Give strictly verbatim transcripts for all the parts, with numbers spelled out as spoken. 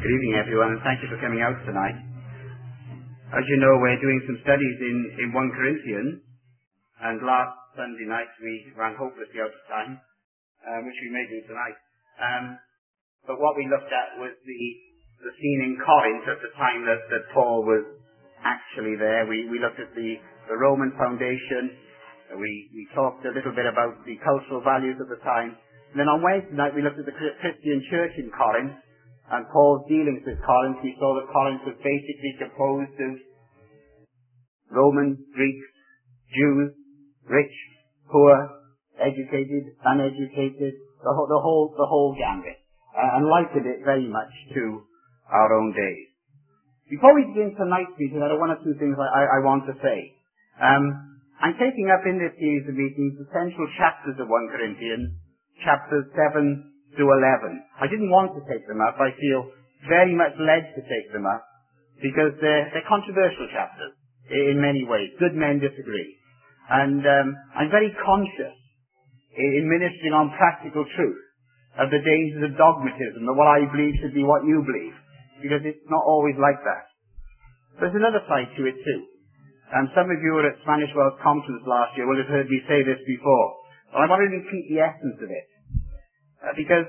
Good evening, everyone, and thank you for coming out tonight. As you know, we're doing some studies in, in First Corinthians, and last Sunday night we ran hopelessly out of time, um, which we may do tonight. Um, but what we looked at was the, the scene in Corinth at the time that, that Paul was actually there. We, we looked at the, the Roman foundation. We, we talked a little bit about the cultural values of the time. And then on Wednesday night we looked at the Christian church in Corinth, and Paul's dealings with Corinth. We saw that Corinth was basically composed of Romans, Greeks, Jews, rich, poor, educated, uneducated, the whole, the whole, the whole gambit, uh, and likened it very much to our own days. Before we begin tonight's meeting, there are one or two things I, I, I want to say. Um, I'm taking up in this series of meetings the central chapters of First Corinthians, chapters seven through eleven. I didn't want to take them up. I feel very much led to take them up because they're, they're controversial chapters in many ways. Good men disagree. And um, I'm very conscious in ministering on practical truth of the dangers of dogmatism, that what I believe should be what you believe, because it's not always like that. There's another side to it too. Um, some of you were at Spanish World Conference last year will have heard me say this before. But I want to repeat the essence of it. Uh, because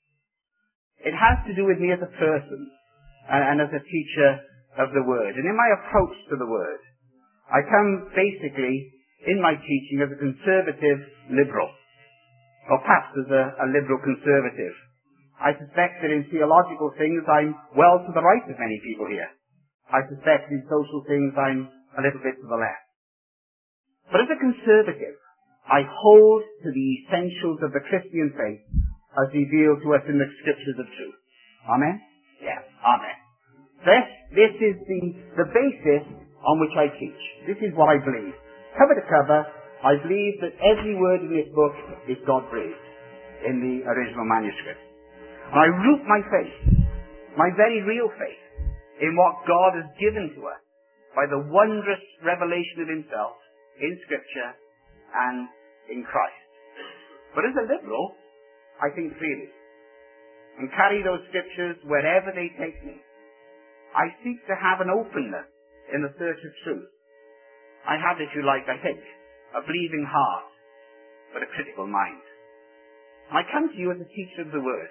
it has to do with me as a person and, and as a teacher of the Word. And in my approach to the Word, I come basically in my teaching as a conservative liberal, or perhaps as a, a liberal conservative. I suspect that in theological things I'm well to the right of many people here. I suspect in social things I'm a little bit to the left. But as a conservative, I hold to the essentials of the Christian faith as revealed to us in the scriptures of truth. Amen? Yeah, amen. This, this is the, the basis on which I teach. This is what I believe. Cover to cover, I believe that every word in this book is God-breathed in the original manuscript. And I root my faith, my very real faith, in what God has given to us by the wondrous revelation of himself in Scripture and in Christ. But as a liberal, I think freely, and carry those scriptures wherever they take me. I seek to have an openness in the search of truth. I have, if you like, I think, a believing heart, but a critical mind. I come to you as a teacher of the Word.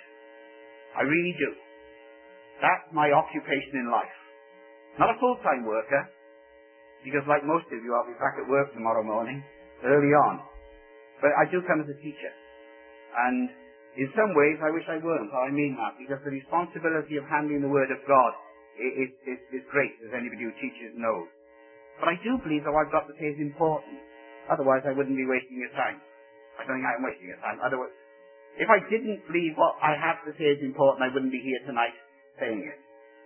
I really do. That's my occupation in life. Not a full-time worker, because like most of you, I'll be back at work tomorrow morning, early on. But I do come as a teacher. And in some ways, I wish I weren't. I mean that, because the responsibility of handling the Word of God is, is, is great, as anybody who teaches knows. But I do believe that what I've got to say is important. Otherwise, I wouldn't be wasting your time. I don't think I'm wasting your time. Otherwise, if I didn't believe what I have to say is important, I wouldn't be here tonight saying it.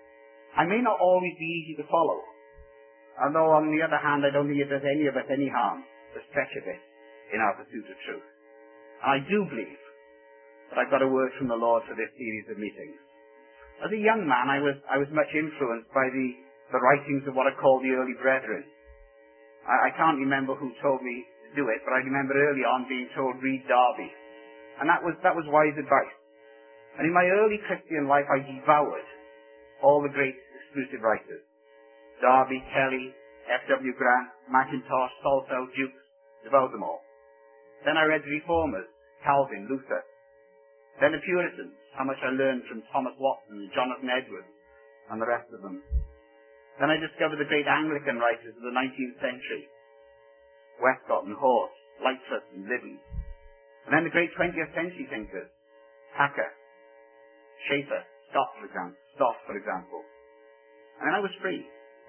I may not always be easy to follow. Although, on the other hand, I don't think it does any of us any harm to stretch a bit in our pursuit of truth. And I do believe that I've got a word from the Lord for this series of meetings. As a young man, I was I was much influenced by the, the writings of what I call the early brethren. I, I can't remember who told me to do it, but I remember early on being told, read Darby. And that was, that was wise advice. And in my early Christian life, I devoured all the great exclusive writers. Darby, Kelly, F W Grant, Mackintosh, Salto, Jukes, devoured them all. Then I read the Reformers, Calvin, Luther. Then the Puritans, how much I learned from Thomas Watson, Jonathan Edwards, and the rest of them. Then I discovered the great Anglican writers of the nineteenth century, Westcott and Horst, Lightfoot and Liddon. And then the great twentieth century thinkers, Packer, Schaeffer, Stott, for example, Stott, for example. And then I was free.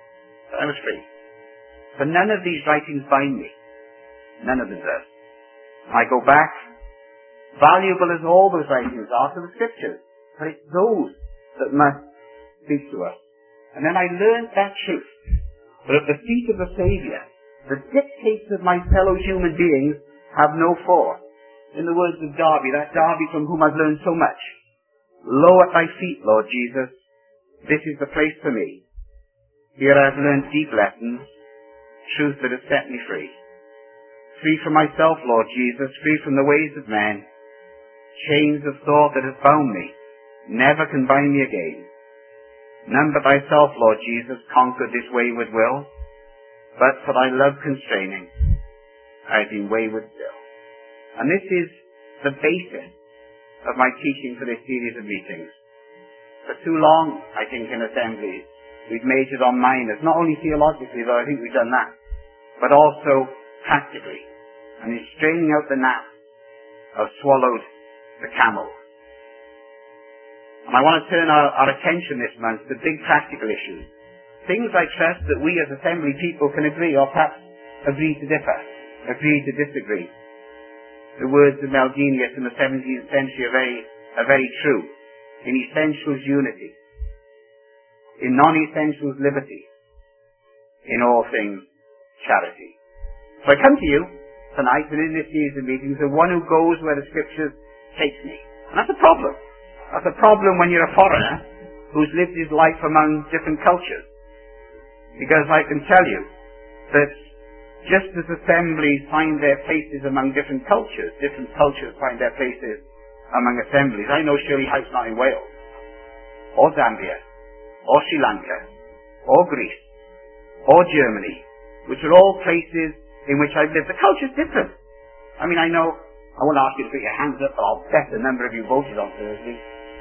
I was free. But none of these writings bind me. None of them does. I go back, valuable as all those writings are, to the Scriptures. But it's those that must speak to us. And then I learned that truth, that at the feet of the Saviour, the dictates of my fellow human beings have no force. In the words of Darby, that Darby from whom I've learned so much. Lo at thy feet, Lord Jesus, this is the place for me. Here I have learned deep lessons, truth that has set me free. Free from myself, Lord Jesus, free from the ways of men. Chains of thought that have bound me never can bind me again. None but thyself, Lord Jesus, conquered this wayward will, but for thy love constraining, I have been wayward still. And this is the basis of my teaching for this series of meetings. For too long, I think, in assemblies, we've majored on minors, not only theologically, though I think we've done that, but also practically. And in straining out the gnat, have swallowed the camel. And I want to turn our, our attention this month to big practical issues. Things I trust that we as assembly people can agree, or perhaps agree to differ, agree to disagree. The words of Meldenius in the seventeenth century are very, are very true. In essentials, unity. In non-essentials, liberty. In all things, charity. So I come to you tonight and in this series of meetings, the one who goes where the Scriptures take me. And that's a problem. That's a problem when you're a foreigner who's lived his life among different cultures. Because I can tell you that just as assemblies find their places among different cultures, different cultures find their places among assemblies. I know Shirley House not in Wales, or Zambia, or Sri Lanka, or Greece, or Germany, which are all places in which I've lived. The culture's different. I mean, I know, I won't ask you to put your hands up, but I'll bet a number of you voted on Thursday.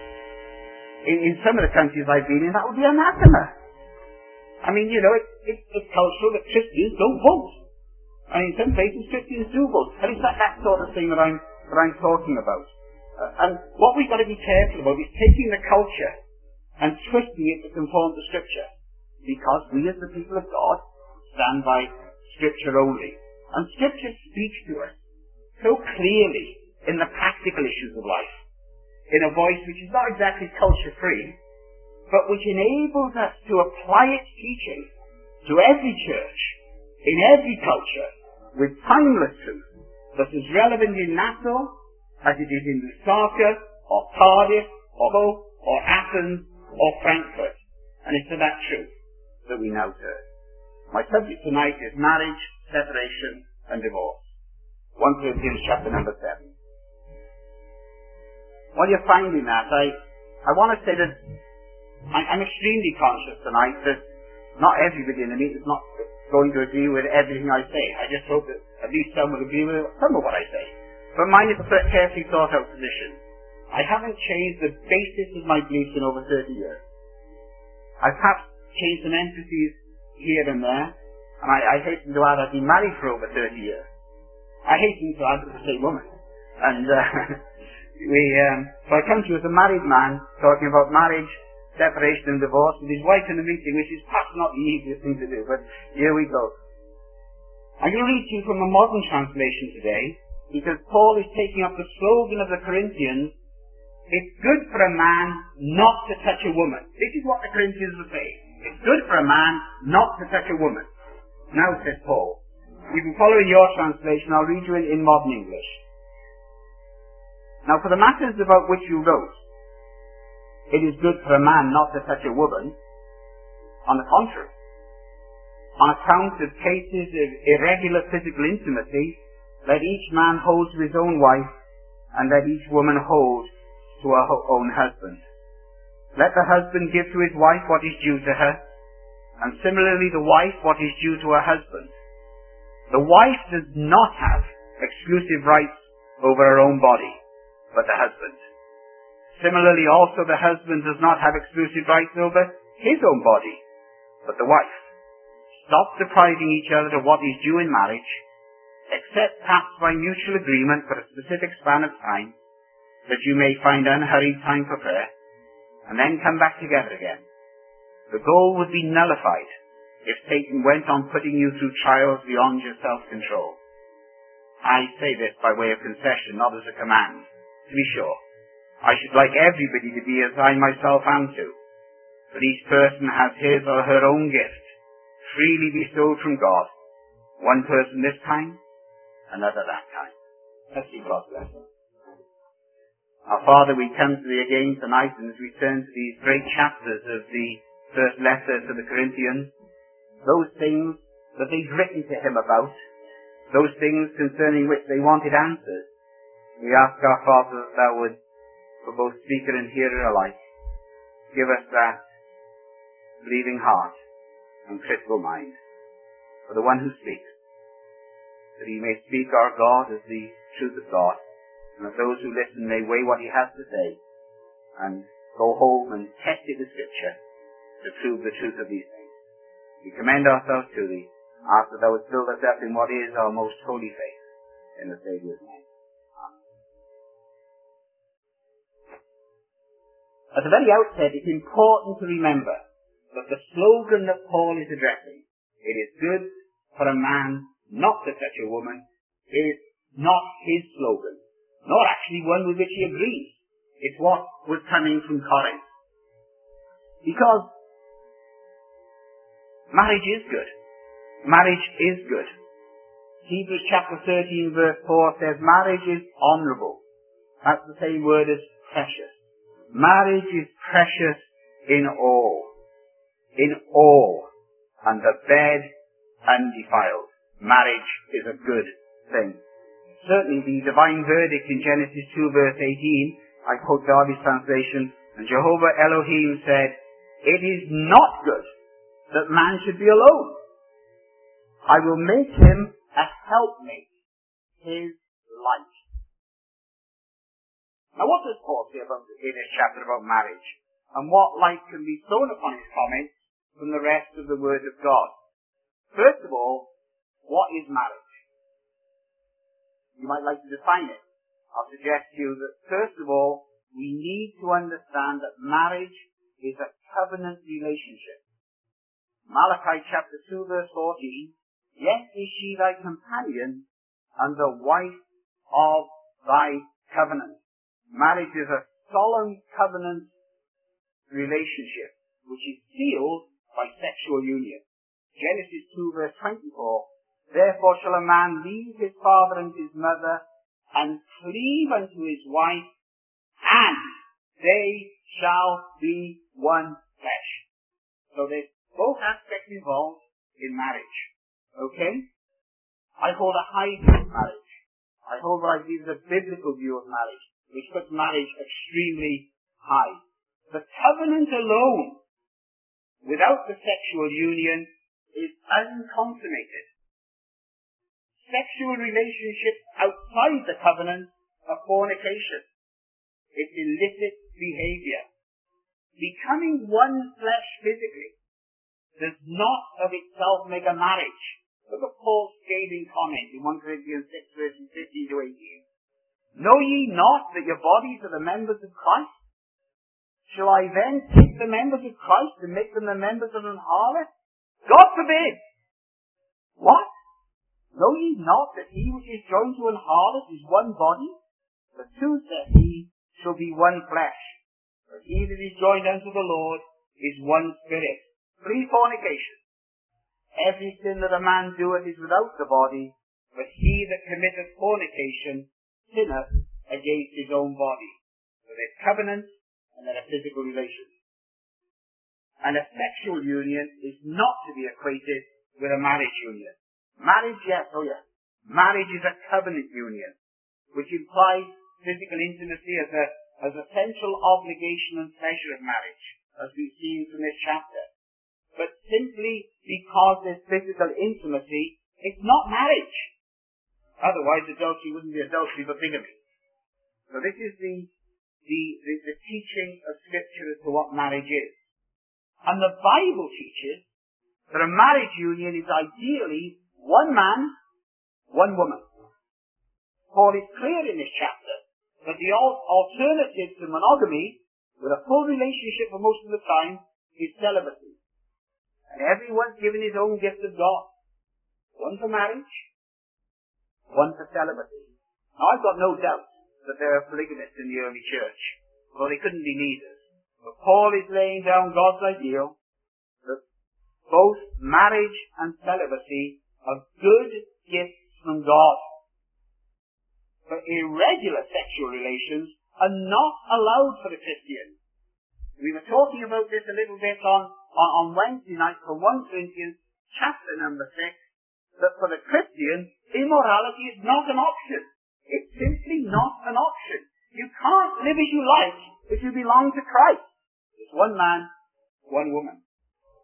In, in some of the countries I've been in, that would be anathema. I mean, you know, it, it, it's cultural that Christians don't vote. And in some places, Christians do vote. And it's that, that sort of thing that I'm, that I'm talking about. Uh, and what we've got to be careful about is taking the culture and twisting it to conform to Scripture. Because we as the people of God stand by Scripture only. And Scripture speaks to us so clearly in the practical issues of life, in a voice which is not exactly culture-free, but which enables us to apply its teaching to every church, in every culture, with timeless truth that is relevant in Nassau as it is in Lusaka, or Cardiff, or Bo, or Athens, or Frankfurt. And it's to that truth that we now turn. My subject tonight is marriage, separation, and divorce. First Corinthians chapter number seven. While you're finding that, I, I want to say that I, I'm extremely conscious tonight that not everybody in the meeting is not going to agree with everything I say. I just hope that at least some will agree with some of what I say. But mine is a carefully thought out position. I haven't changed the basis of my beliefs in over thirty years. I've perhaps changed some emphases here and there, and I, I hasten to add I've been married for over thirty years. I hasten to add to the same woman. And uh, we, um, so I come to you as a married man talking about marriage, separation and divorce with his wife in a meeting, which is perhaps not the easiest thing to do, but here we go. I'm going to read to you from a modern translation today, because Paul is taking up the slogan of the Corinthians, it's good for a man not to touch a woman. This is what the Corinthians were saying. It's good for a man not to touch a woman. Now, says Paul, you can follow in your translation, I'll read you in, in modern English. Now, for the matters about which you wrote, it is good for a man not to touch a woman. On the contrary, on account of cases of irregular physical intimacy, let each man hold to his own wife, and let each woman hold to her own husband. Let the husband give to his wife what is due to her, and similarly the wife what is due to her husband. The wife does not have exclusive rights over her own body, but the husband. Similarly also the husband does not have exclusive rights over his own body, but the wife. Stop depriving each other of what is due in marriage, except perhaps by mutual agreement for a specific span of time, that you may find unhurried time for prayer, and then come back together again. The goal would be nullified if Satan went on putting you through trials beyond your self-control. I say this by way of concession, not as a command. To be sure, I should like everybody to be as I myself am too, but each person has his or her own gift, freely bestowed from God, one person this time, another that time. Let's see God's blessing. Our Father, we come to Thee again tonight, and as we turn to these great chapters of the first letter to the Corinthians, those things that they've written to him about, those things concerning which they wanted answers, we ask our Father that Thou would, for both speaker and hearer alike, give us that believing heart, and critical mind. For the one who speaks, that he may speak our God as the truth of God, and that those who listen may weigh what he has to say, and go home and test it with Scripture to prove the truth of these things. We commend ourselves to thee, ask that thou wouldst build us up in what is our most holy faith, in the Saviour's name. Amen. At the very outset, it's important to remember that the slogan that Paul is addressing, it is good for a man not to touch a woman, is not his slogan, nor actually one with which he agrees. It's what was coming from Corinth. Because marriage is good. Marriage is good. Hebrews chapter thirteen verse four says marriage is honourable. That's the same word as precious. Marriage is precious in all. In all. And the bed undefiled. Marriage is a good thing. Certainly the divine verdict in Genesis two verse eighteen, I quote Darby's translation, and Jehovah Elohim said, "It is not good that man should be alone. I will make him a helpmate, his life." Now what does Paul say about, in this chapter about marriage? And what light can be thrown upon his comments from the rest of the Word of God? First of all, what is marriage? You might like to define it. I'll suggest to you that first of all, we need to understand that marriage is a covenant relationship. Malachi chapter two verse fourteen, "Yet is she thy companion and the wife of thy covenant." Marriage is a solemn covenant relationship which is sealed by sexual union. Genesis two verse twenty-four, "Therefore shall a man leave his father and his mother and cleave unto his wife, and they shall be one flesh." So there's both aspects involved in marriage. Okay? I hold a high view of marriage. I hold what I believe is a biblical view of marriage, which puts marriage extremely high. The covenant alone, without the sexual union, is unconsummated. Sexual relationships outside the covenant are fornication. It's illicit behavior. Becoming one flesh physically does not of itself make a marriage. Look at Paul's scathing comment in First Corinthians six verses fifteen to eighteen. "Know ye not that your bodies are the members of Christ? Shall I then take the members of Christ and make them the members of an harlot? God forbid! What? Know ye not that he which is joined to an harlot is one body? The two, said he, shall be one flesh. But he that is joined unto the Lord is one spirit." Flee fornication. "Every sin that a man doeth is without the body, but he that committeth fornication sinneth against his own body." So there's covenant and there are physical relations. And a sexual union is not to be equated with a marriage union. Marriage, yes, oh yes. Marriage is a covenant union, which implies physical intimacy as a, as a central obligation and pleasure of marriage, as we've seen from this chapter. But simply because there's physical intimacy, it's not marriage. Otherwise, adultery wouldn't be adultery, but bigamy. So this is the, the, the, the teaching of Scripture as to what marriage is. And the Bible teaches that a marriage union is ideally one man, one woman. Paul is clear in this chapter that the alternative to monogamy, with a full relationship for most of the time, is celibacy. And everyone's given his own gift of God. One for marriage, one for celibacy. Now I've got no doubt that there are polygamists in the early church, although they couldn't be leaders. But Paul is laying down God's ideal that both marriage and celibacy are good gifts from God. But irregular sexual relations are not allowed for the Christian. We were talking about this a little bit on, on, on Wednesday night from First Corinthians chapter number six, that for the Christian, immorality is not an option. It's simply not an option. You can't live as you like if you belong to Christ. It's one man, one woman.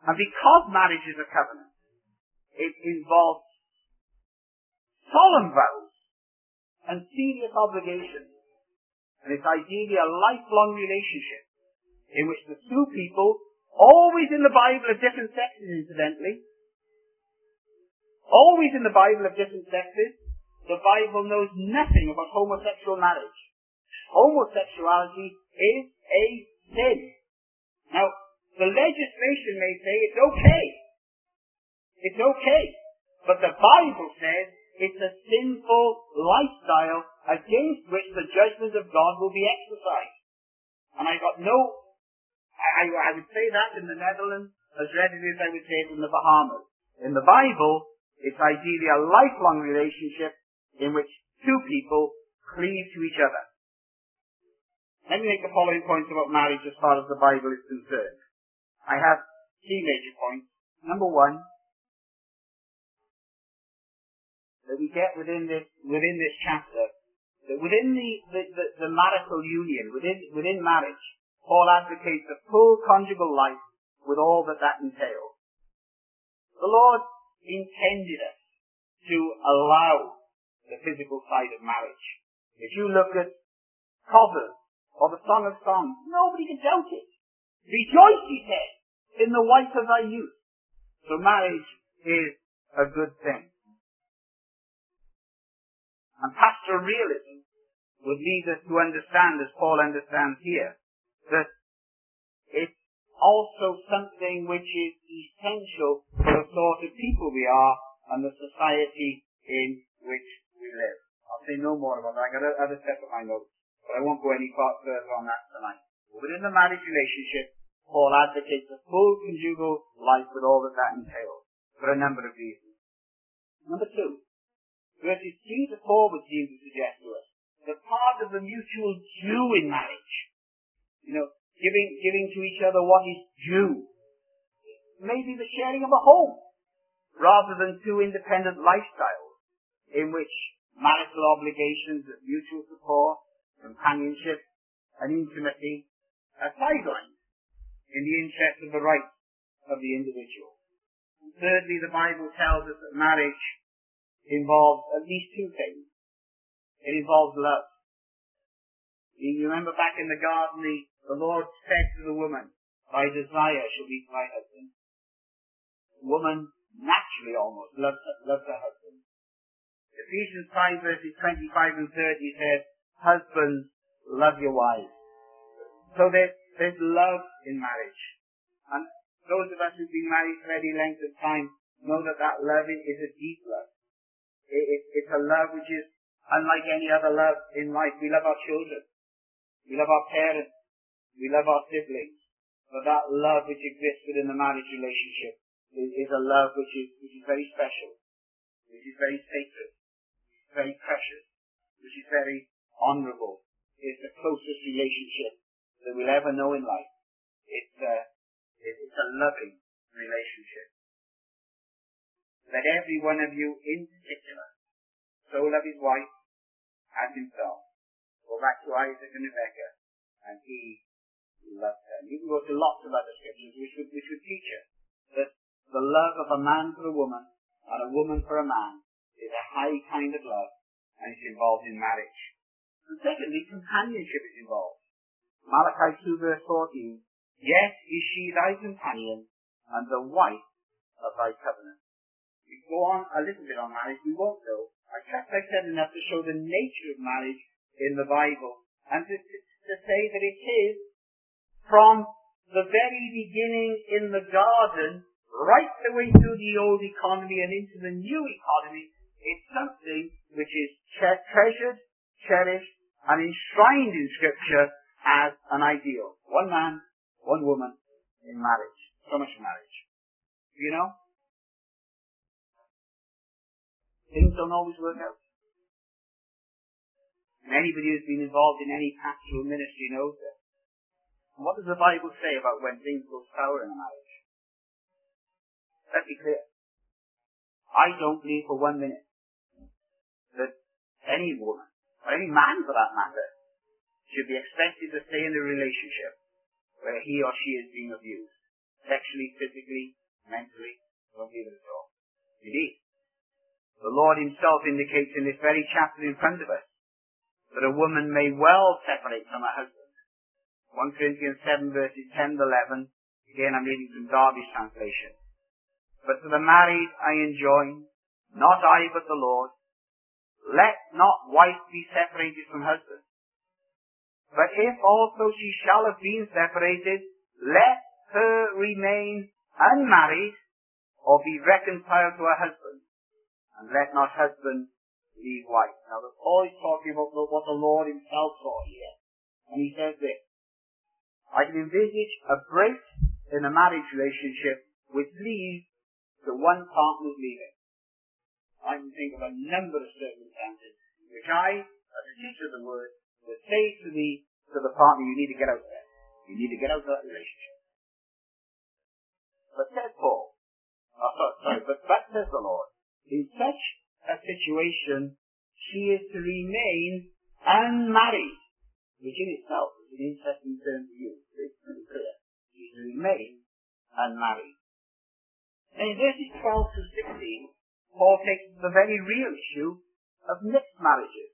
And because marriage is a covenant, it involves solemn vows and serious obligations. And it's ideally a lifelong relationship in which the two people, always in the Bible of different sexes incidentally, always in the Bible of different sexes, the Bible knows nothing about homosexual marriage. Homosexuality is a sin. Now, the legislation may say it's okay. It's okay. But the Bible says it's a sinful lifestyle against which the judgment of God will be exercised. And I got no, I, I would say that in the Netherlands as readily as I would say it in the Bahamas. In the Bible, it's ideally a lifelong relationship in which two people cleave to each other. Let me make the following points about marriage as far as the Bible is concerned. I have three major points. Number one, that we get within this within this chapter, that within the, the, the, the marital union, within within marriage, Paul advocates a full conjugal life with all that that entails. The Lord intended us to allow the physical side of marriage. If you look at Proverbs or the Song of Songs, nobody can doubt it. Rejoice, he said, in the wife of thy youth. So marriage is a good thing. And pastoral realism would lead us to understand, as Paul understands here, that it's also something which is essential for the sort of people we are and the society in which we live. I'll say no more about that. I've got other stuff in my notes, but I won't go any further on that tonight. But within the marriage relationship, Paul advocates a full conjugal life with all that that entails, for a number of reasons. Number two, verses three to four would seem to suggest to us that part of the mutual due in marriage, you know, giving giving to each other what is due, maybe the sharing of a home, rather than two independent lifestyles in which marital obligations of mutual support, companionship, and intimacy are sidelined in the interest of the rights of the individual. And thirdly, the Bible tells us that marriage involves at least two things. It involves love. You remember back in the garden, the, the Lord said to the woman, thy desire shall be thy husband. The woman naturally almost loves her, loves her husband. Ephesians five verses twenty-five and thirty says, husbands, love your wives. So there's, there's love in marriage. And those of us who've been married for any length of time know that that love is a deep love. It, it, it's a love which is unlike any other love in life. We love our children. We love our parents. We love our siblings. But that love which exists within the marriage relationship is, is a love which is, which is very special, which is very sacred, which is very precious, which is very honourable. It's the closest relationship that we'll ever know in life. It's a, it's a loving relationship. Let every one of you in particular so love his wife as himself. Go back to Isaac and Rebekah, and he loved her. You can go to lots of other scriptures which would, which would teach us that the love of a man for a woman and a woman for a man is a high kind of love, and it's involved in marriage. And secondly, companionship is involved. Malachi two verse fourteen, yes, is she thy companion and the wife of thy covenant. We go on a little bit on marriage, we won't though. I trust I've said enough to show the nature of marriage in the Bible, and to, to, to say that it is from the very beginning in the garden, right the way through the old economy and into the new economy, it's something which is tre- treasured, cherished, and enshrined in Scripture as an ideal. One man, one woman in marriage. So much marriage. You know? Things don't always work out. And anybody who's been involved in any pastoral ministry knows that. And what does the Bible say about when things go sour in a marriage? Let's be clear. I don't believe for one minute that any woman, or any man for that matter, should be expected to stay in a relationship where he or she is being abused, sexually, physically, mentally, don't need it at all. Indeed, the Lord himself indicates in this very chapter in front of us that a woman may well separate from her husband. First Corinthians seven verses ten to eleven. Again, I'm reading from Darby's translation. But to the married I enjoin, not I but the Lord, let not wife be separated from husband. But if also she shall have been separated, let her remain unmarried, or be reconciled to her husband, and let not husband leave wife. Now, the Paul is talking about what the Lord himself saw here. And he says this: I can envisage a break in a marriage relationship which leads to one partner's leaving. I can think of a number of circumstances which I, as a teacher of the word, would say to the to the partner, you need to get out of there. You need to get out of that relationship. But says Paul, oh, sorry, sorry, but, but says the Lord, in such a situation, she is to remain unmarried, which in itself is an interesting term to use. It's pretty clear. She is to remain unmarried. And in verses twelve to sixteen, Paul takes the very real issue of mixed marriages.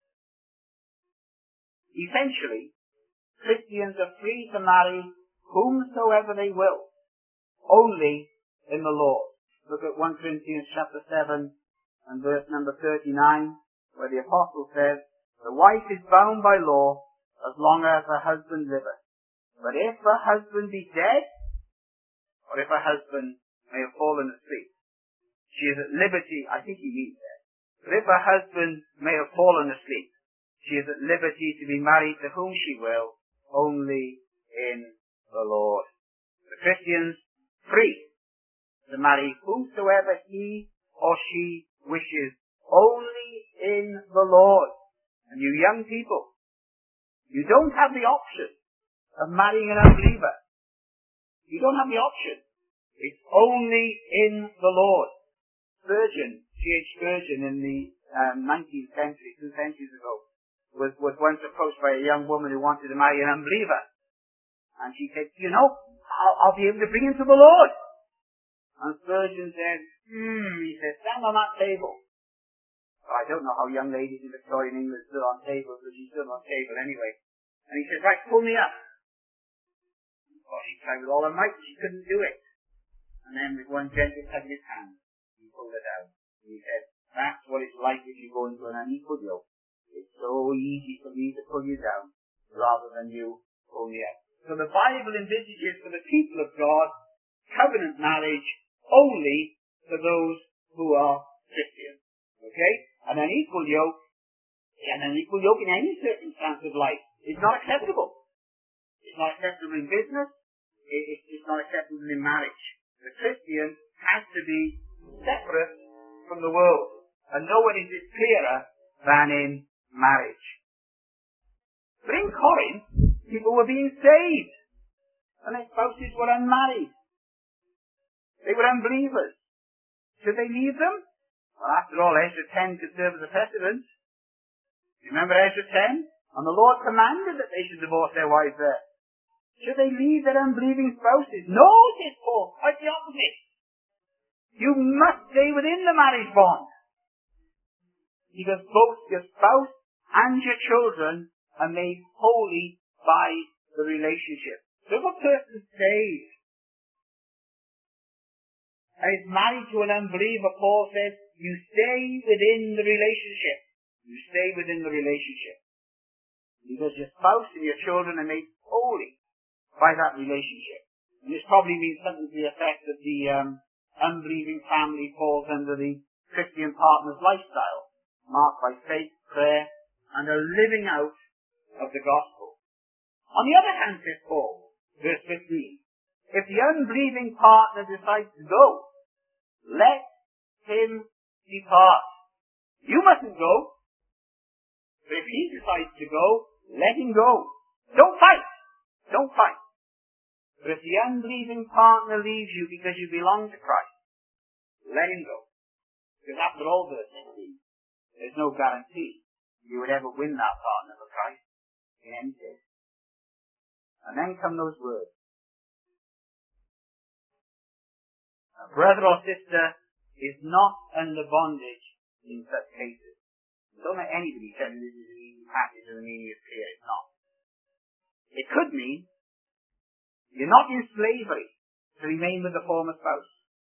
Essentially, Christians are free to marry whomsoever they will, only in the Lord. Look at First Corinthians chapter seven and verse number thirty-nine, where the apostle says, the wife is bound by law as long as her husband liveth. But if her husband be dead, or if her husband may have fallen asleep, she is at liberty, I think he means that. But if her husband may have fallen asleep, she is at liberty to be married to whom she will, only in the Lord. The Christian's free to marry whomsoever he or she wishes, only in the Lord. And you young people, you don't have the option of marrying an unbeliever. You don't have the option. It's only in the Lord. Spurgeon, C H Spurgeon in the um, nineteenth century, two centuries ago, was, was once approached by a young woman who wanted to marry an unbeliever. And she said, you know, I'll, I'll be able to bring him to the Lord. And Spurgeon said, hmm, he said, stand on that table. Well, I don't know how young ladies in Victorian England stood on tables, but she stood on a table anyway. And he said, right, pull me up. Well, she tried with all her might, she couldn't do it. And then with one gentle tug of his hand, he pulled her down. And he said, that's what it's like if you go into an unequal yoke. It's so easy for me to pull you down, rather than you pull me up. So the Bible envisages for the people of God, covenant marriage only for those who are Christian. Okay? An unequal yoke, an unequal yoke in any circumstance of life is not acceptable. It's not acceptable in business. It's not acceptable in marriage. The Christian has to be separate from the world. And nowhere is it clearer than in marriage. But in Corinth, people were being saved. And their spouses were unmarried. They were unbelievers. Should they leave them? Well, after all, Ezra ten could serve as a precedent. Remember Ezra ten? And the Lord commanded that they should divorce their wives there. Should they leave their unbelieving spouses? No, says Paul. Quite the opposite. You must stay within the marriage bond. Because both your spouse and your children are made holy by the relationship. So if a person's saved and is married to an unbeliever, Paul says, you stay within the relationship. You stay within the relationship. Because your spouse and your children are made holy by that relationship. And this probably means something to the effect that the um, unbelieving family falls under the Christian partner's lifestyle, marked by faith, prayer, and a living out of the gospel. On the other hand, says Paul, verse fifteen, if the unbelieving partner decides to go, let him depart. You mustn't go. But if he decides to go, let him go. Don't fight. Don't fight. But if the unbelieving partner leaves you because you belong to Christ, let him go. Because after all, verse sixteen, there's no guarantee you would ever win that partner for Christ in any case. And then come those words. brother or sister is not under bondage in such cases. Don't let anybody tell you this is an easy passage and the meaning is clear. It's not. It could mean you're not in slavery to remain with the former spouse.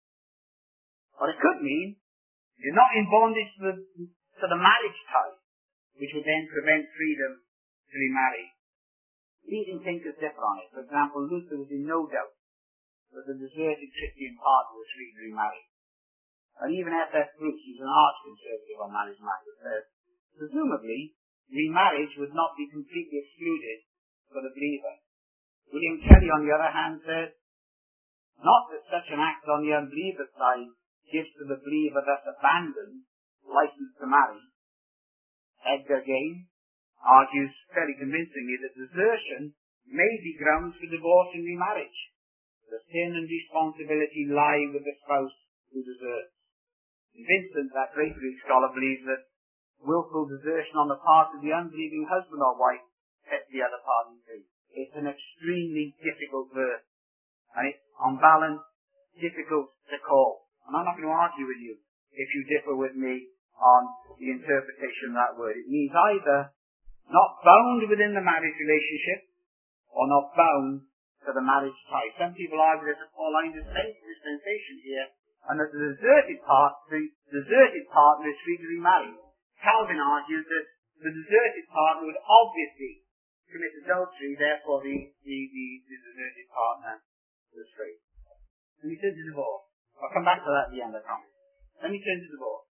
Or it could mean you're not in bondage to the, to the marriage tie, which would then prevent freedom to remarry. Leading thinkers differ on it. For example, Luther was in no doubt that the deserted Christian partner was free to remarry. And even F F Bruce, who's an arch-conservative on marriage matters, says, presumably, remarriage would not be completely excluded for the believer. William Kelly, on the other hand, says, not that such an act on the unbeliever's side gives to the believer thus abandoned license to marry. Edgar Gain argues fairly convincingly that desertion may be grounds for divorce and remarriage. The sin and responsibility lie with the spouse who deserts. Vincent, that great Greek scholar, believes that willful desertion on the part of the unbelieving husband or wife sets the other party free. It's an extremely difficult verse, and it's, on balance, difficult to call. And I'm not going to argue with you if you differ with me on the interpretation of that word. It means either not bound within the marriage relationship or not bound to the marriage tie. Some people argue there's a four line dispensation here, and that the deserted part, the deserted partner is free to remarry. Calvin argues that the deserted partner would obviously commit adultery, therefore the, the, the, the deserted partner was free. Let me turn to divorce. I'll come back to that at the end, I promise. Let me turn to divorce.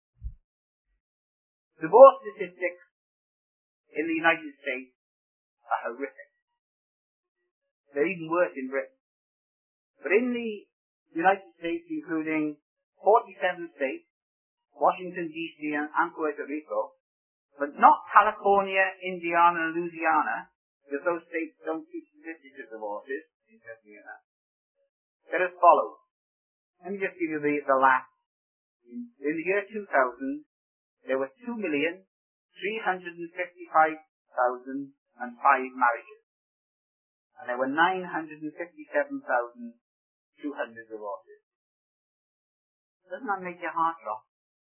Divorce statistics in the United States are horrific. They're even worse in Britain. But in the United States, including forty-seven states, Washington, D C, and, and Puerto Rico, but not California, Indiana, and Louisiana, because those states don't keep statistics of divorces, interestingly enough. They're as follows. Let me just give you the, the last. In, in the year two thousand, there were two million three hundred fifty-five thousand five marriages. And there were nine hundred fifty-seven thousand two hundred divorces. Doesn't that make your heart drop?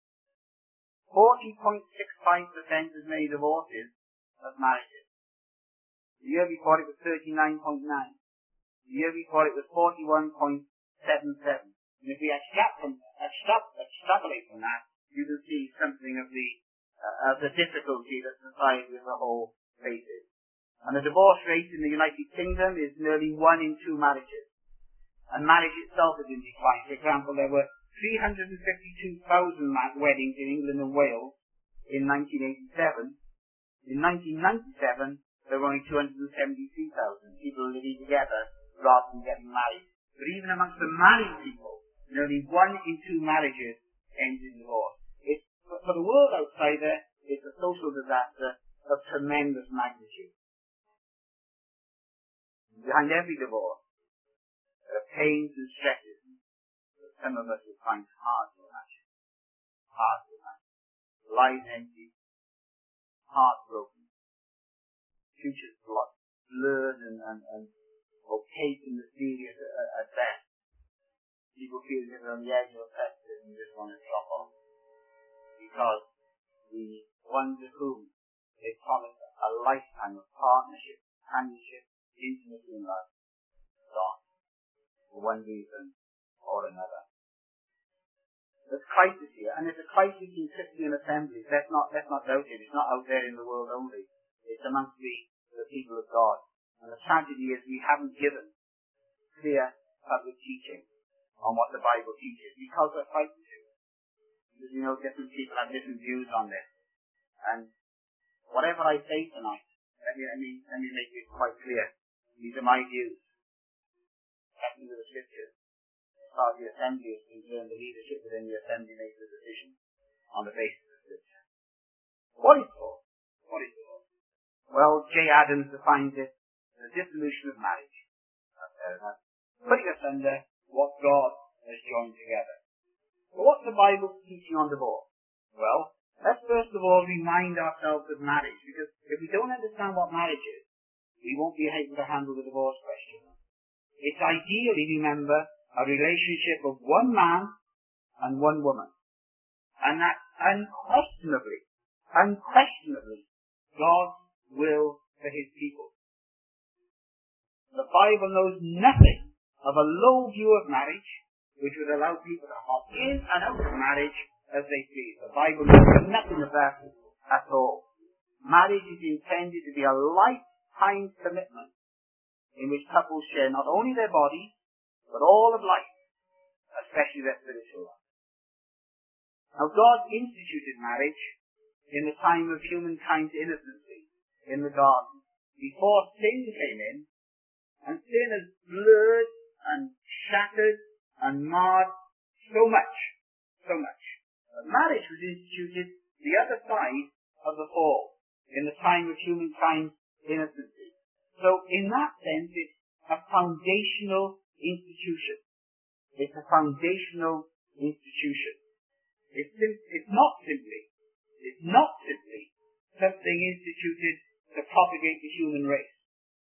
forty point six five percent as many divorces as marriages. The year before it was thirty-nine point nine. The year before it was forty-one point seven seven. And if we extract from, extract, extrapolate from that, you can see something of the, uh, of the difficulty that society as a whole faces. And the divorce rate in the United Kingdom is nearly one in two marriages. And marriage itself is in decline. For example, there were three hundred fifty-two thousand weddings in England and Wales in nineteen eighty-seven. In nineteen ninety-seven, there were only two hundred seventy-three thousand people living together rather than getting married. But even amongst the married people, nearly one in two marriages ends in divorce. It's, for the world outside there, it's a social disaster of tremendous magnitude. Behind every divorce, there are pains and stresses that some of us will find hard to imagine. Hard to imagine. Lives empty, heartbroken, futures blurred and, and, and opaque and mysterious at, at best. People feel that they're on the edge of a precipice and just want to drop off. Because the one to whom they promise a lifetime of partnership, companionship, intimacy in life, gone. For one reason or another. There's crisis here, and there's a crisis in Christian assemblies. Let's not, let's not doubt it. It's not out there in the world only. It's amongst the, the people of God. And the tragedy is we haven't given clear public teaching on what the Bible teaches because we're fighting to. Because, you know, different people have different views on this. And whatever I say tonight, let me, let me, let me make it quite clear. These are my views. Checking with the scriptures. As far as the assembly is concerned, the leadership within the assembly makes a decision on the basis of scripture. What is divorce? What is divorce? Well, J. Adams defines it as the dissolution of marriage. That's fair enough. Putting asunder what God has joined together. But what's the Bible's teaching on divorce? Well, let's first of all remind ourselves of marriage, because if we don't understand what marriage is, we won't be able to handle the divorce question. It's ideally, remember, a relationship of one man and one woman. And that's unquestionably, unquestionably God's will for his people. The Bible knows nothing of a low view of marriage which would allow people to hop in and out of marriage as they please. The Bible knows nothing of that at all. Marriage is intended to be a lifetime commitment in which couples share not only their bodies, but all of life, especially their spiritual life. Now, God instituted marriage in the time of humankind's innocency in the garden, before sin came in, and sin has blurred and shattered and marred so much, so much. But marriage was instituted the other side of the fall, in the time of humankind's innocency. So, in that sense, it's a foundational institution. It's a foundational institution. It's, sim- it's not simply, it's not simply something instituted to propagate the human race.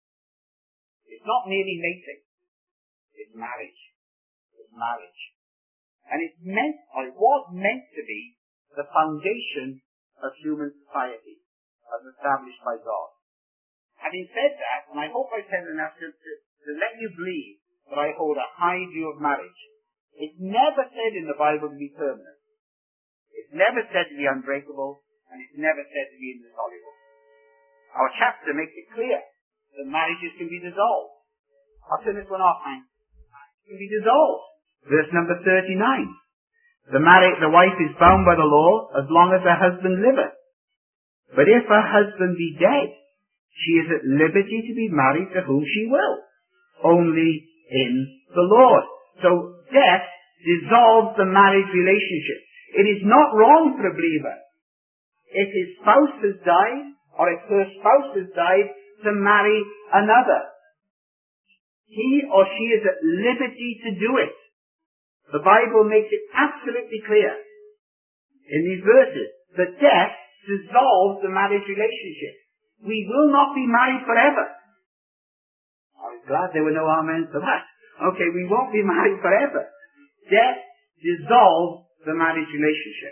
It's not merely mating. It's marriage. It's marriage. And it's meant, or it was meant to be, the foundation of human society, as established by God. Having said that, and I hope I said enough to, to, to let you believe that I hold a high view of marriage, it's never said in the Bible to be permanent. It's never said to be unbreakable, and it's never said to be indissoluble. Our chapter makes it clear that marriages can be dissolved. I'll turn this one off, man. It can be dissolved. Verse number thirty-nine. The married, the wife is bound by the law as long as her husband liveth. But if her husband be dead, she is at liberty to be married to whom she will, only in the Lord. So death dissolves the marriage relationship. It is not wrong for a believer, if his spouse has died, or if her spouse has died, to marry another. He or she is at liberty to do it. The Bible makes it absolutely clear in these verses that death dissolves the marriage relationship. We will not be married forever. I was glad there were no amens for that. Okay, we won't be married forever. Death dissolves the marriage relationship.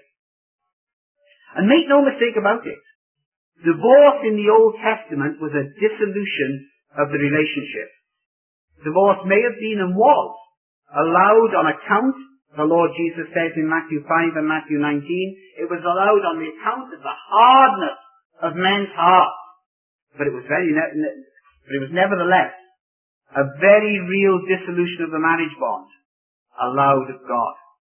And make no mistake about it. Divorce in the Old Testament was a dissolution of the relationship. Divorce may have been and was allowed on account, the Lord Jesus says in Matthew five and Matthew nineteen, it was allowed on the account of the hardness of men's hearts. But it was very, but it was nevertheless a very real dissolution of the marriage bond allowed of God.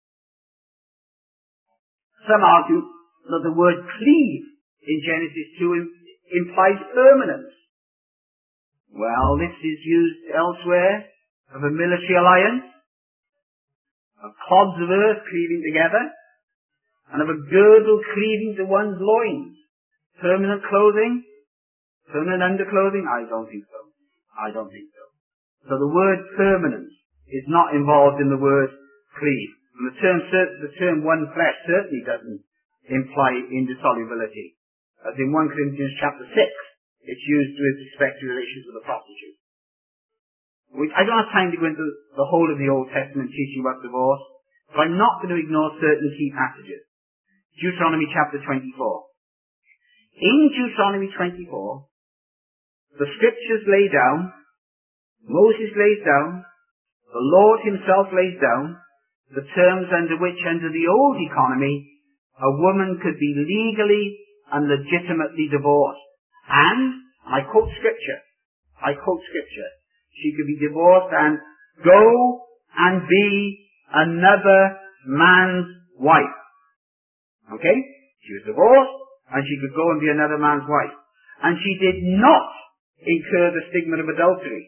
Some argue that the word cleave in Genesis two implies permanence. Well, this is used elsewhere of a military alliance, of clods of earth cleaving together, and of a girdle cleaving to one's loins. Permanent clothing, permanent underclothing? I don't think so. I don't think so. So the word permanence is not involved in the word cleave. And the term, the term one flesh certainly doesn't imply indissolubility. As in First Corinthians chapter six, it's used with respect to relations with a prostitute. I don't have time to go into the whole of the Old Testament teaching about divorce, but I'm not going to ignore certain key passages. Deuteronomy chapter twenty-four. In Deuteronomy twenty-four, the scriptures lay down, Moses lays down, the Lord himself lays down, the terms under which, under the old economy, a woman could be legally and legitimately divorced. And, I quote scripture, I quote scripture, she could be divorced and go and be another man's wife. Okay? She was divorced, and she could go and be another man's wife. And she did not incur the stigma of adultery.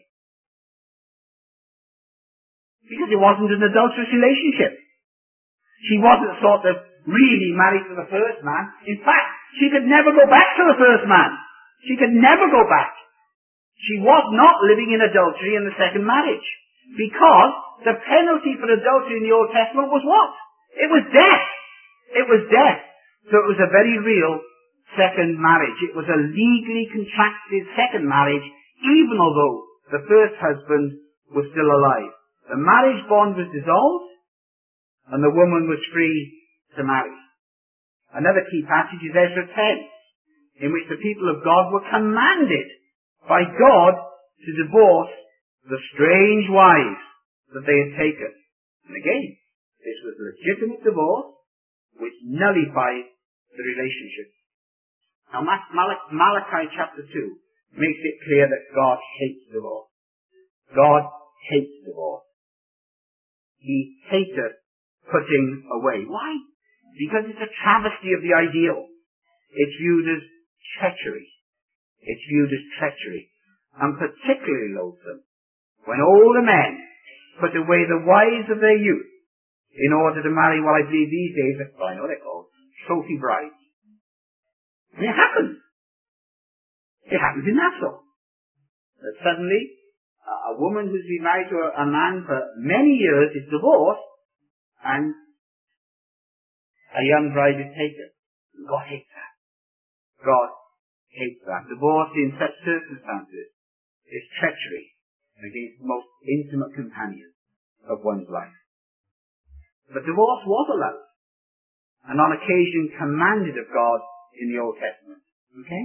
Because it wasn't an adulterous relationship. She wasn't sort of really married to the first man. In fact, she could never go back to the first man. She could never go back. She was not living in adultery in the second marriage. Because the penalty for adultery in the Old Testament was what? It was death. It was death. So it was a very real second marriage. It was a legally contracted second marriage, even although the first husband was still alive. The marriage bond was dissolved, and the woman was free to marry. Another key passage is Ezra ten, in which the people of God were commanded by God to divorce the strange wives that they had taken. And again, this was legitimate divorce, which nullified the relationship. Now, Mal- Malachi chapter two makes it clear that God hates divorce. God hates divorce. He hateth putting away. Why? Because it's a travesty of the ideal. It's viewed as treachery. It's viewed as treachery. And particularly loathsome when older men put away the wives of their youth in order to marry what I believe these days, well, I know they're called trophy brides. And it happens. It happens in Nassau. That suddenly, a woman who's been married to a, a man for many years is divorced, and a young bride is taken. God hates that. God hates that. Divorce in such circumstances is treachery against the most intimate companion of one's life. But divorce was allowed, and on occasion commanded of God in the Old Testament. Okay?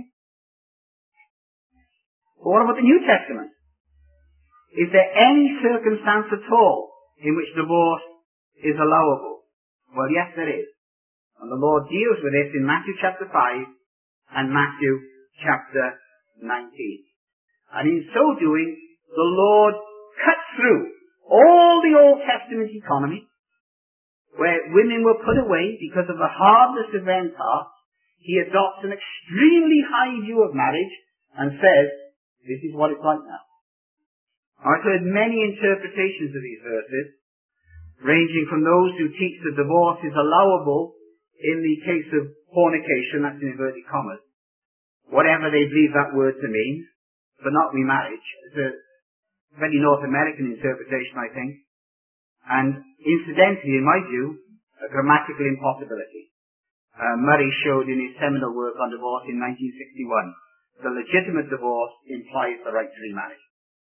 But what about the New Testament? Is there any circumstance at all in which divorce is allowable? Well, yes, there is. And the Lord deals with this in Matthew chapter five and Matthew chapter nineteen. And in so doing, the Lord cuts through all the Old Testament economy, where women were put away because of the hardness of men's hearts. He adopts an extremely high view of marriage and says, this is what it's like now. I've heard many interpretations of these verses, ranging from those who teach that divorce is allowable in the case of fornication, that's in inverted commas, whatever they believe that word to mean, but not remarriage. It's a very North American interpretation, I think. And incidentally, in my view, a grammatical impossibility. Uh, Murray showed in his seminal work on divorce in nineteen sixty-one, the legitimate divorce implies the right to remarry.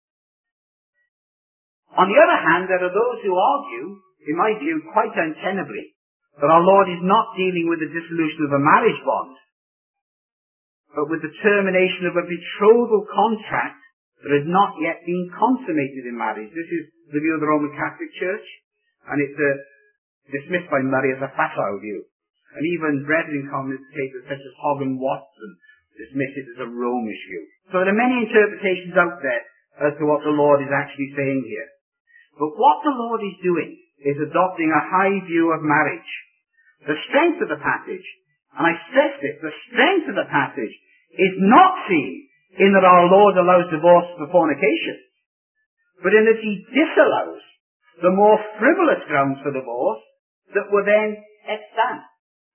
On the other hand, there are those who argue, in my view, quite untenably, that our Lord is not dealing with the dissolution of a marriage bond, but with the termination of a betrothal contract that has not yet been consummated in marriage. This is the view of the Roman Catholic Church, and it's uh, dismissed by Murray as a facile view. And even brethren commentators such as Hogg and Watson dismiss it as a Romish view. So there are many interpretations out there as to what the Lord is actually saying here. But what the Lord is doing is adopting a high view of marriage. The strength of the passage, and I stress this, the strength of the passage is not seen in that our Lord allows divorce for fornication, but in that he disallows the more frivolous grounds for divorce that were then extant.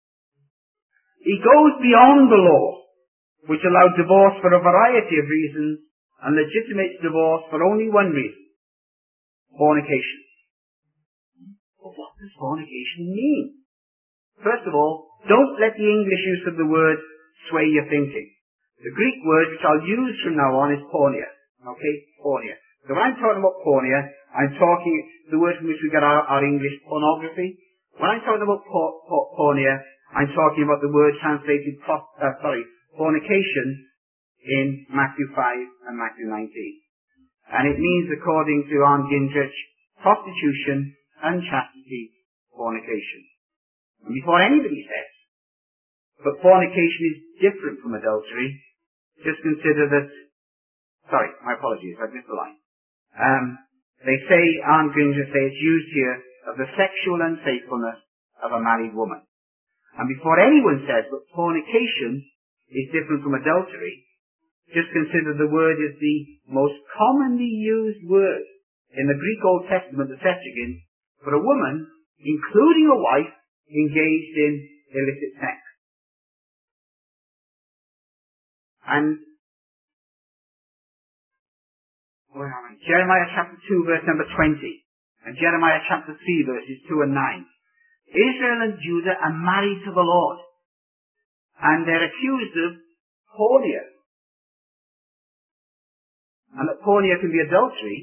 He goes beyond the law, which allowed divorce for a variety of reasons and legitimates divorce for only one reason: fornication. But what does fornication mean? First of all, don't let the English use of the word sway your thinking. The Greek word, which I'll use from now on, is porneia. Okay? Porneia. So when I'm talking about porneia, I'm talking the word from which we get our, our English pornography. When I'm talking about por, por, porneia, I'm talking about the word translated, pro, uh, sorry, fornication in Matthew five and Matthew nineteen. And it means, according to Arne Gindrich, prostitution, unchastity, fornication. And before anybody says, but fornication is different from adultery, just consider that, sorry, my apologies, I missed the line. Um, they say, Arne Gindrich say it's used here of the sexual unfaithfulness of a married woman. And before anyone says, but fornication is different from adultery, just consider the word is the most commonly used word in the Greek Old Testament, the Septuagint, for a woman, including a wife, engaged in illicit sex. And where am I? Jeremiah chapter two, verse number twenty, and Jeremiah chapter three, verses two and nine. Israel and Judah are married to the Lord, and they're accused of porneia. And that porneia can be adultery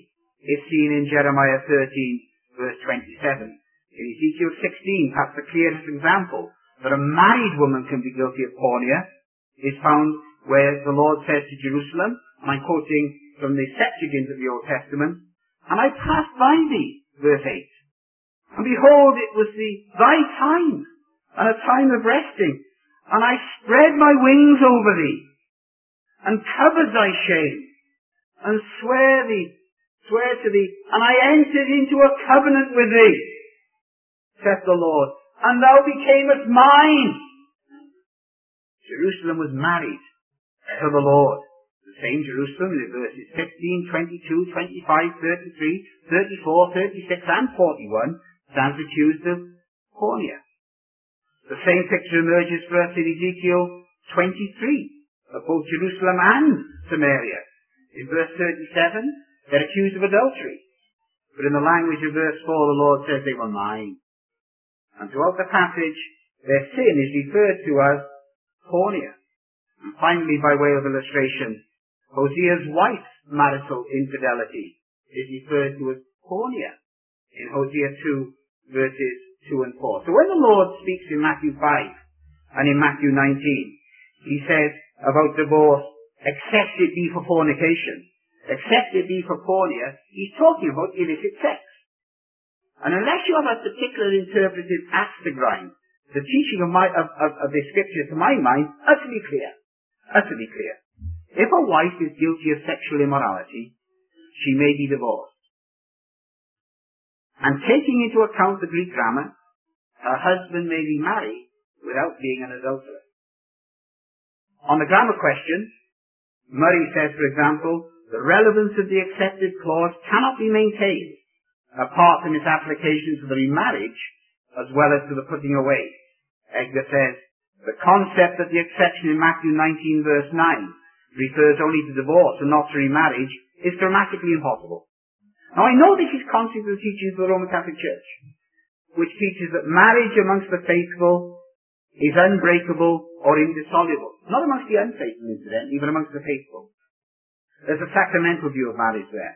is seen in Jeremiah thirteen, verse twenty-seven. In Ezekiel sixteen, perhaps the clearest example that a married woman can be guilty of porneia is found where the Lord says to Jerusalem, and I'm quoting from the Septuagint of the Old Testament, "And I passed by thee," verse eight, "and behold, it was the thy time, and a time of resting, and I spread my wings over thee, and covered thy shame, and swear thee, swear to thee, and I entered into a covenant with thee, saith the Lord, and thou becamest mine." Jerusalem was married to the Lord. The same Jerusalem in verses fifteen, twenty-two, twenty-five, thirty-three, thirty-four, thirty-six, and forty-one stands accused of porneia. The same picture emerges for us in Ezekiel twenty-three, of both Jerusalem and Samaria. In verse thirty-seven, they're accused of adultery. But in the language of verse four, the Lord says they were mine. And throughout the passage, their sin is referred to as porneia. And finally, by way of illustration, Hosea's wife's marital infidelity is referred to as porneia in Hosea two, verses two and four. So when the Lord speaks in Matthew five and in Matthew nineteen, he says about divorce, except it be for fornication, except it be for porneia, he's talking about illicit sex. And unless you have a particular interpretive axe to grind, the teaching of, my, of, of, of the scripture, to my mind, utterly clear. Utterly clear. If a wife is guilty of sexual immorality, she may be divorced. And taking into account the Greek grammar, her husband may be married without being an adulterer. On the grammar question, Murray says, for example, the relevance of the accepted clause cannot be maintained apart from its application to the remarriage as well as to the putting away. Edgar says, the concept that the exception in Matthew nineteen verse nine refers only to divorce and not to remarriage is grammatically impossible. Now I know this is contrary to the teachings of the Roman Catholic Church, which teaches that marriage amongst the faithful is unbreakable or indissoluble. Not amongst the unfaithful, incidentally, even amongst the faithful. There's a sacramental view of marriage there.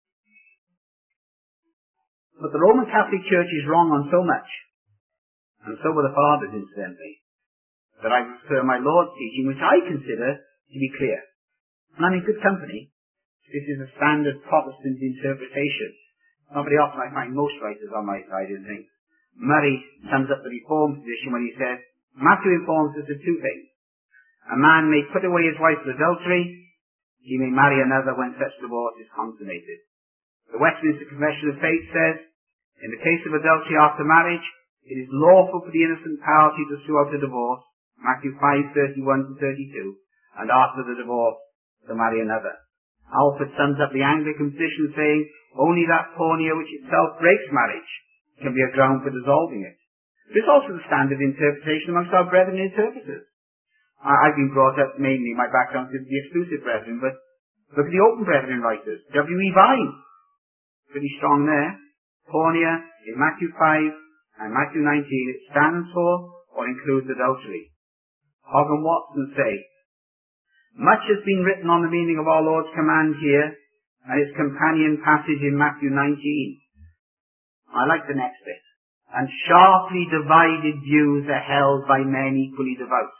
But the Roman Catholic Church is wrong on so much, and so were the fathers, incidentally, that I prefer my Lord's teaching, which I consider to be clear. And I'm in good company. This is a standard Protestant interpretation. Not very often I find most writers on my side in things. Murray sums up the Reformed position when he says, Matthew informs us of two things. A man may put away his wife for adultery. He may marry another when such divorce is consummated. The Westminster Confession of Faith says, in the case of adultery after marriage, it is lawful for the innocent party to sue out a divorce, Matthew five, thirty-one to thirty-two, and after the divorce, to marry another. Alford sums up the Anglican position saying, only that porneia which itself breaks marriage can be a ground for dissolving it. This is also the standard interpretation amongst our brethren interpreters. I've been brought up mainly, my background is the exclusive brethren, but look at the open brethren writers. W E Vine, pretty strong there. Porneia in Matthew five and Matthew nineteen, it stands for or includes adultery. Hogg and Watson say, much has been written on the meaning of our Lord's command here and its companion passage in Matthew nineteen. I like the next bit. And sharply divided views are held by men equally devout.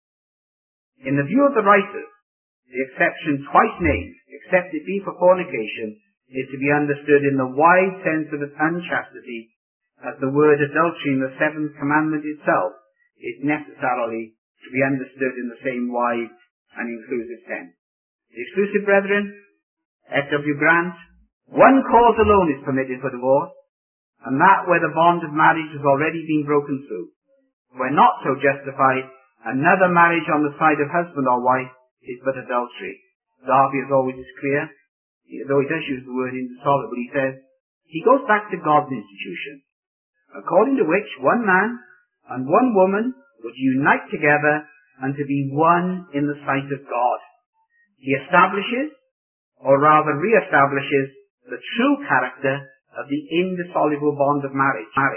In the view of the writers, the exception twice named, except it be for fornication, is to be understood in the wide sense of its unchastity, as the word adultery in the seventh commandment itself is necessarily to be understood in the same wide and inclusive sense. The exclusive brethren, F W Grant, one cause alone is permitted for divorce, and that where the bond of marriage has already been broken through. Where not so justified, another marriage on the side of husband or wife is but adultery. Darby, as always, is clear. Though he does use the word indissoluble, he says, he goes back to God's institution, according to which one man and one woman would unite together and to be one in the sight of God. He establishes, or rather re-establishes, the true character of the indissoluble bond of marriage.